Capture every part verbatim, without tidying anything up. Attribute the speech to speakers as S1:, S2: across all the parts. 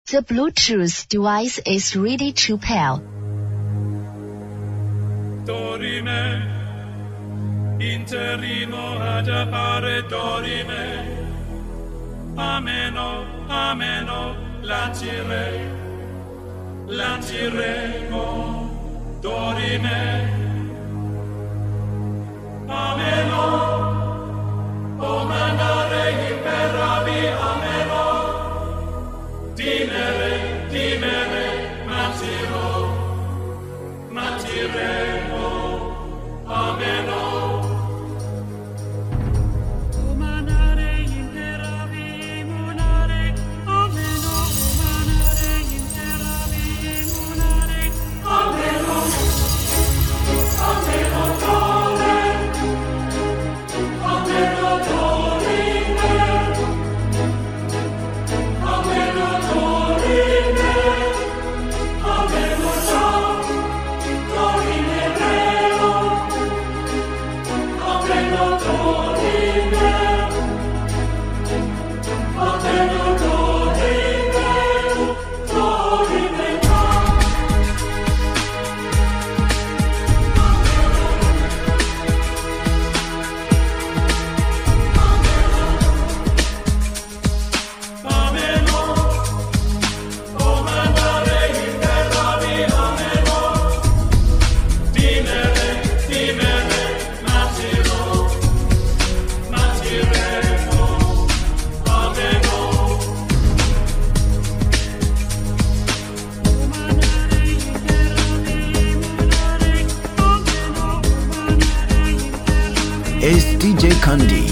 S1: The Bluetooth device is ready to pair.
S2: Dorime, interrimo ad appare dorime. Ameno, ameno, lancire, lanciremo, dorime. Ameno, o mandare imperavi, ameno. Dimere, dimere, matiro, matiremo, ameno. Umanare, imperavi, munare, ameno. Umanare, imperavi, munare, ameno. Ameno, dole, ameno, dorime, ameno.
S3: Is D J Kandi.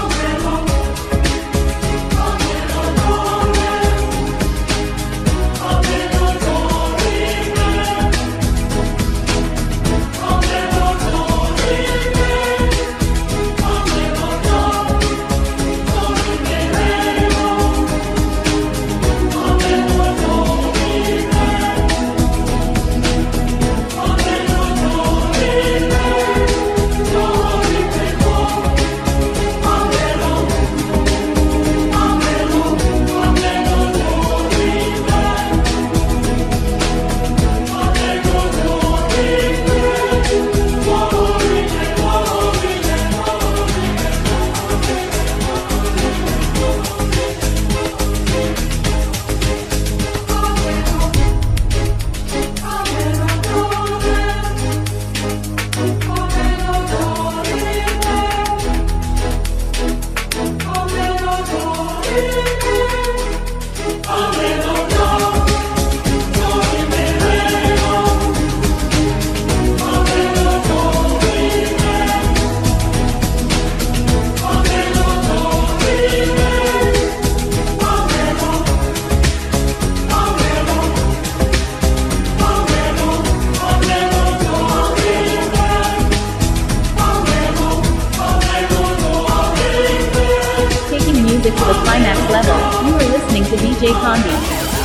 S4: To the climax level, you are listening to D J Kandi.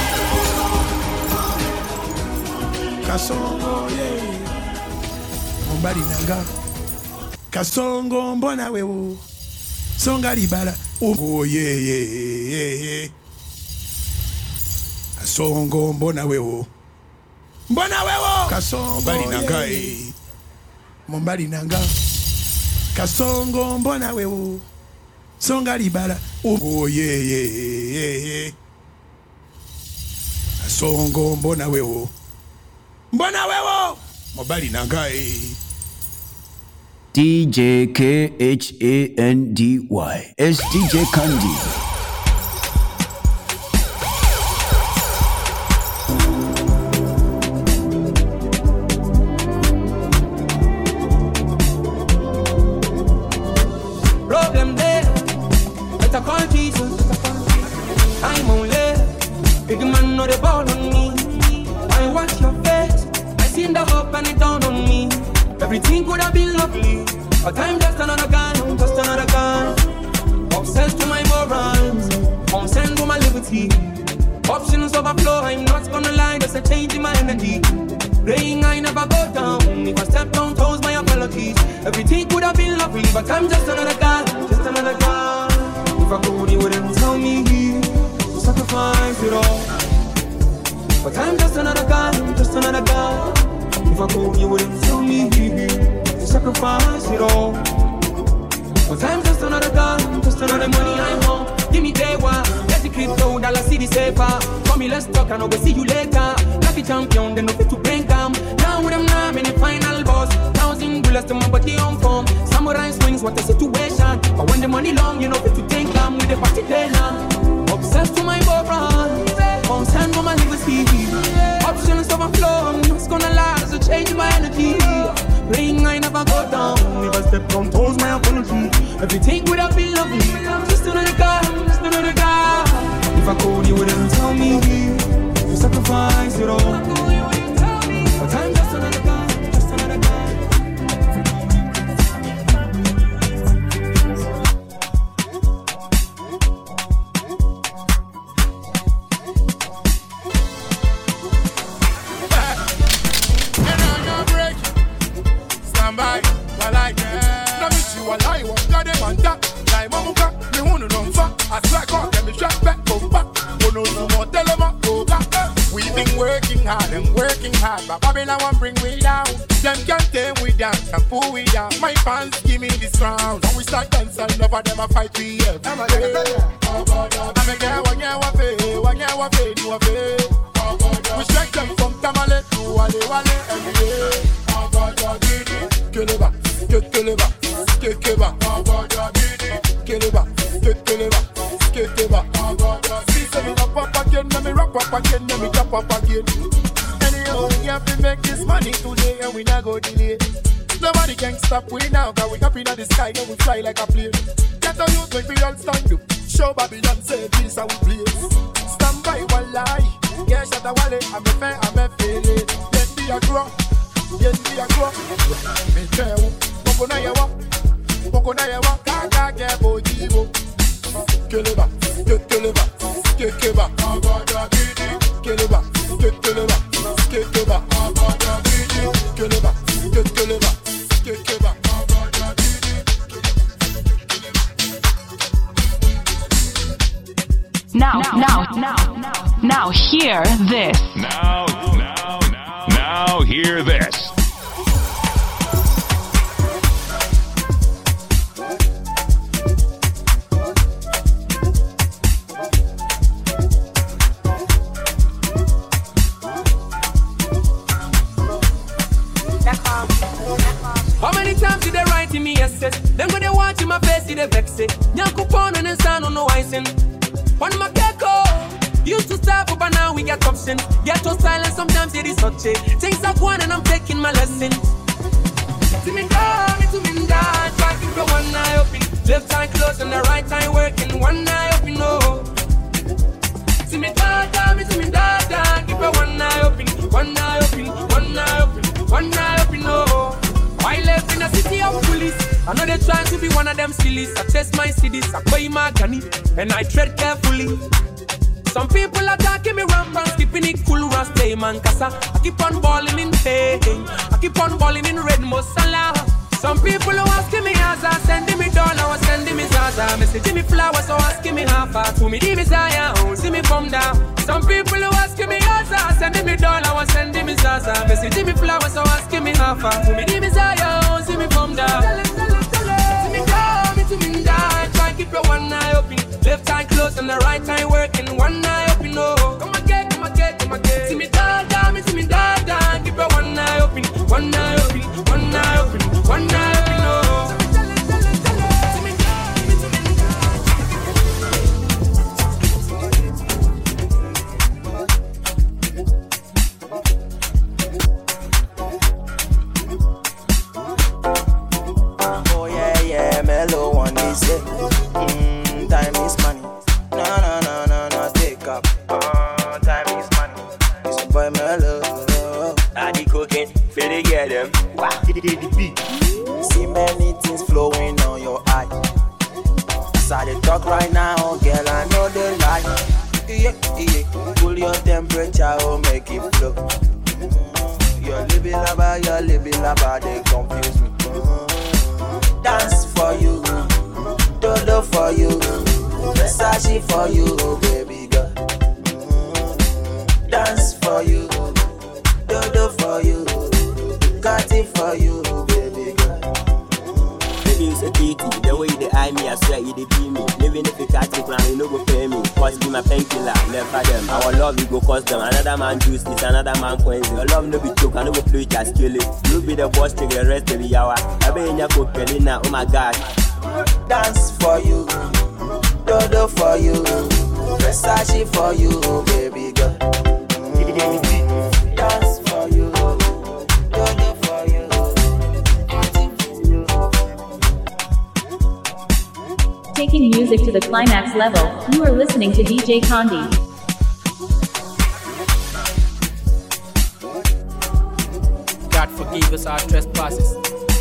S5: Kasongo, yeah. Mbali nanga. Kasongo, mbona wewo. Songa libala. Oh, yeah, yeah, yeah, yeah. Kasongo, mbona wewo. Mbona wewo. Kasongo, mbali nanga, eh. Mbali nanga. Kasongo, mbona wewo. Songa libala. Oh yeah yeah yeah yeah. Songo mbona wewo. Mbona wewo. Mobali nangai.
S3: D J K H A N D Y S D J Kandi.
S6: Everything could have been lovely, but I'm just another guy, I'm just another guy. Obsessed to my morals, consent to my liberty. Options overflow, I'm not gonna lie, there's a change in my energy. Praying I never go down, if I step on toes, my apologies. Everything could have been lovely, but I'm just another guy, just another guy. If I could, you wouldn't tell me, sacrifice it all. But I'm just another guy, just another guy. If I call you, wouldn't tell me to sacrifice it all. But I'm just another guy, just another money I want. Give me day one, let the crypto, dollar city safer. Come me, let's talk and I will see you later. Like a champion, then no fit to bring them. Now with them now, in the final boss. Thousand bullets to my body on form. Samurai swings, what a situation. But when the money long, you know fit to take them with the party day now. Obsessed to my boyfriend, on stand for my liberty. Options overflow, I'm just gonna last to change my energy. Playing I never go down, never step on toes, my apology. Everything would have been lovely. Just another guy, just another guy. If I called you, wouldn't tell me. You sacrifice it all. But I'm just another guy, just another guy.
S7: By, while I can. Now miss you while I want to them on top. Like Mamuka, me wanna know fat. I swear God, let me strap back, go back. Oh no, no more, tell them up, go back. We've been working hard and working hard, but Babylon won't bring me down. Them can't take we down and pull we down. My fans give me this round. When we start dancing, over them I fight we every day. Oh God, I'm a girl, one year one pay, one year one pay, you a pay. Oh God, we strike them from Tamale to Wale Wale every day. Oh God, did it. Keleba, Keleba, Keleba, Keleba, Keleba, Keleba. See, so me rap up again, let me rap up again, let me clap up again. Anyhow, we have to make this money today and we not go delay. Nobody can stop we now, cause we up in the sky and we fly like a plane. Get on youth, make we all stand up. Show Babylon, say this how we play. Stand by one lie. Yeah, shut the wallet, I'm a fair, I'm a feeling. Let me a grow. Yes, we are grow. Me tell you, Boko na yawa, Boko na yawa, Kaka kebo jibo. Keleba, keleba, keleba. Keleba, keleba, keleba. Keleba, keleba, keleba.
S8: Now, now, now, now, hear this.
S9: Now, now, now, now, hear this.
S6: How many times did they write to me, yes, yes? Then when they watch in my face, see they vex it. Nyanko pon and then stand on no icing. One my keko used to stop, but now we got options. Get to silence, sometimes it is such a things are one and I'm taking my lesson. See me down, me to me down. Try to keep one eye open. Left eye closed and the right eye working. One eye open, no. See me down, down, me to me down, down. Keep one eye open. One eye open, one eye open, one eye open, no. I live in a city of police. I know they're trying to be one of them sillies. I test my cities, I pay my gunny, and I tread carefully. Some people attacking me rampant, skipping it cool, stay man, cause I keep on balling in pain. I keep on balling in red Mosala. Some people are asking me as I sending me dollar, or sending me Zaza. Messaging me flowers, so asking me half a to me the desire, oh, see me come down. Some people are asking me as I sending me dollar, or sending me Zaza. Messaging me flowers, so asking me half a to me the desire, oh, see me come down. See me down, me to me down. Try keep your one eye open, left eye closed and the right eye working. One eye open, no. Come again, come again, come again. See me down, down, me see me down, down. Keep your one eye open, one eye open, one eye open, one eye open, no. See me down, me see me
S10: Oh yeah, yeah, mellow one they say. Mm, time is money. No, no, no, no, no, take up. Uh, time is money. It's a boy mellow.
S11: I be cooking, finna get them. Wow,
S10: See many things flowing on your eye. So they talk right now, girl, I know they lie. Yeah, yeah. Pull your temperature, oh, make it flow. Mm, Your living lover, your living lover, they confuse me. Mm, Dance for you, Dodo for you, Versace for you, baby girl. Mm, Dance for for you, dodo for you, got it for you, baby girl.
S11: Baby, you say pity, the way they eye me, I swear you they be me. Living if you catch me, plan, you no go pay me. Cause be my painkiller, never them. Our love, you go cost them. Another man juice, it's another man coins. Your love no be joke, I no go play it, just kill it. You be the boss, take the rest of the hour. I be in your book, Pelina, oh my God.
S10: Dance for you, dodo for you, Versace for you, baby girl. Dance for you, dodo for you.
S4: Taking music to the climax level, you are listening to D J Condi.
S6: God forgive us our trespasses.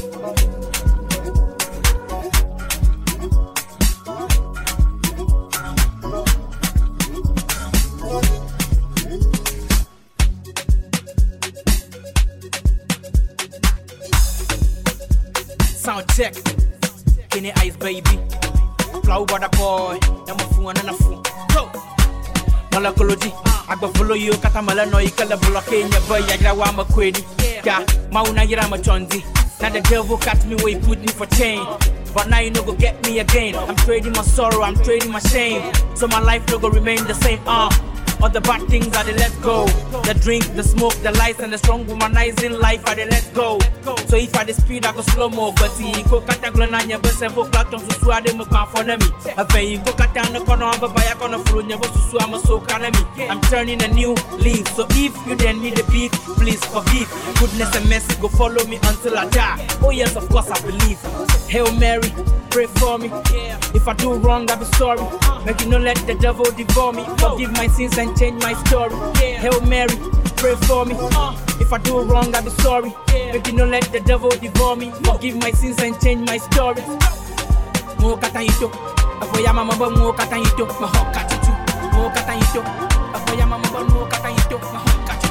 S6: Sound check, Kenny Ice baby. Flow by the boy, I'm a fool and a fool. Go! Malakology, I go follow you, Katamala no, you can block in your boy, I'm a quiddy. Yeah, Mauna Yama Chonzi. Now the devil cut me where he put me for chain. But now you no go get me again. I'm trading my sorrow, I'm trading my shame. So my life no go remain the same. Uh, all the bad things I they let go. The drink, the smoke, the lights, and the strong womanizing life I they let go. So if I the speed I go slow mo, but he go cut a glananya, but several platforms to swat them for me. I pay you go cut down the corner of a buy a corner for you to swam so me. I'm turning a new leaf. So if you then need a beat, please forgive. Goodness and mercy go follow me until I die. Oh yes, of course I believe. Hail Mary, pray for me. If I do wrong, I'll be sorry. Make you not let the devil devour me. Forgive my sins and change my story. Hail Mary, pray for me. If I do wrong, I'll be sorry. Make you not let the devil devour me. Forgive my sins and change my story. Mo katayito, afoya mama ba mo katayito, maho katitu. Mo katayito, afoya mama ba mo katayito, maho katitu.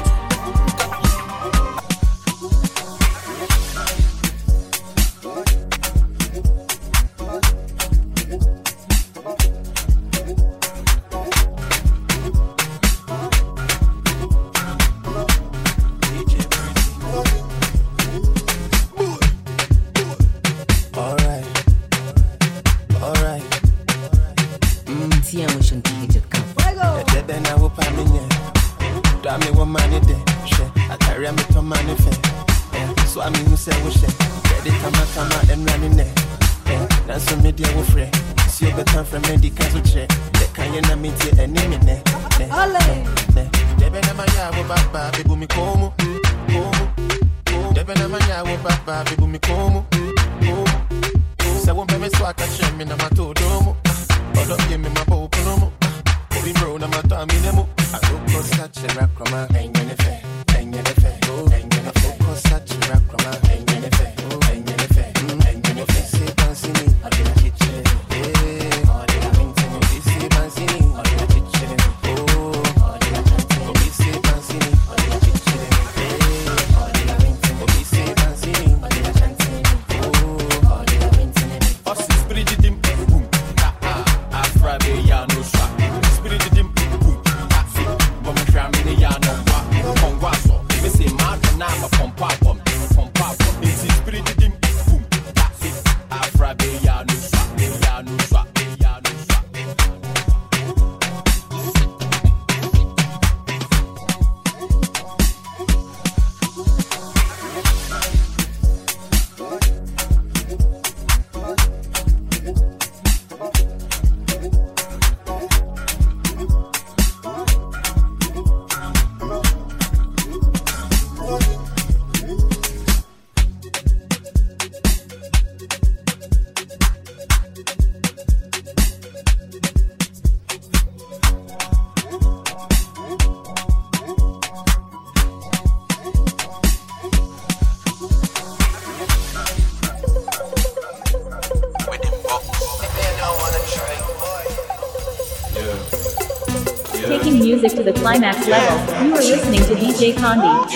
S4: Taking music to the climax level, you are listening to D J Condi.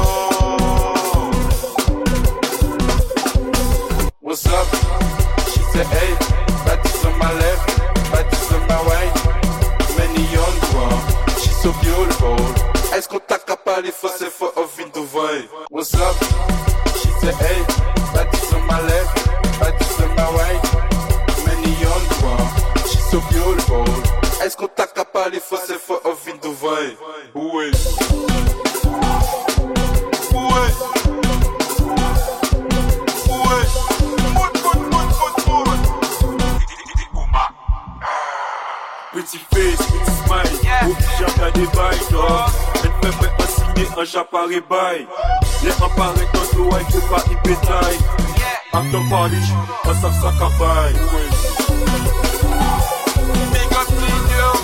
S7: What's up? She
S12: say hey, bâtisse on my left, bâtisse on my right. Many on one, she's so beautiful. Est-ce qu'on t'a capable for say for a window vibe? What's up? She say hey, bâtisse on my left, bâtisse on my right. Many on one, she's so beautiful. Est-ce qu'on t'a capable for say for a window vibe? Ouais. Petit face, petit smile, au pyjama des bails, toi. Elle fait pas signer un chaparé bail. Les emparés dans l'eau, il faut pas y pétaille. After party, on s'en sac à bail. Big up Nino.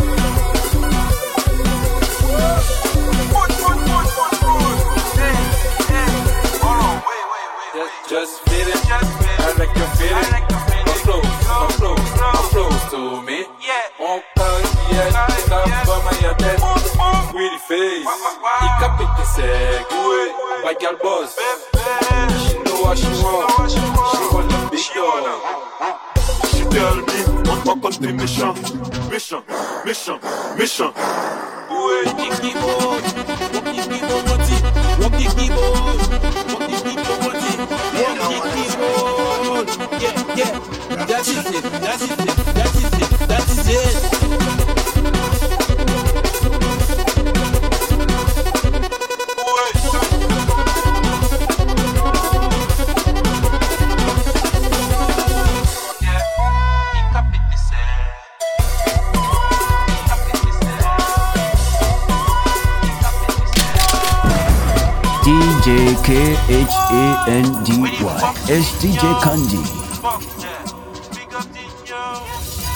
S12: Foot, foot, foot, foot, foot. Hey, hey, hold on, wait, wait, wait. Just, just feel it, I like your feeling. Come close, come close, come close to me. On parle d'hier, ça va ma tête. Oui, les face, il capte tes secs. Oui, my girl boss. She know what she want, she want a big dog. She tell me, on va compter méchant, méchant, méchant, méchant. Oui, Kiki Boy, Kiki Boy, Kiki Boy, Kiki Boy, Kiki Boy. Yeah, yeah, that's it, that's it, that's it, that's it.
S3: D J K H A N D Y S D J Kandi.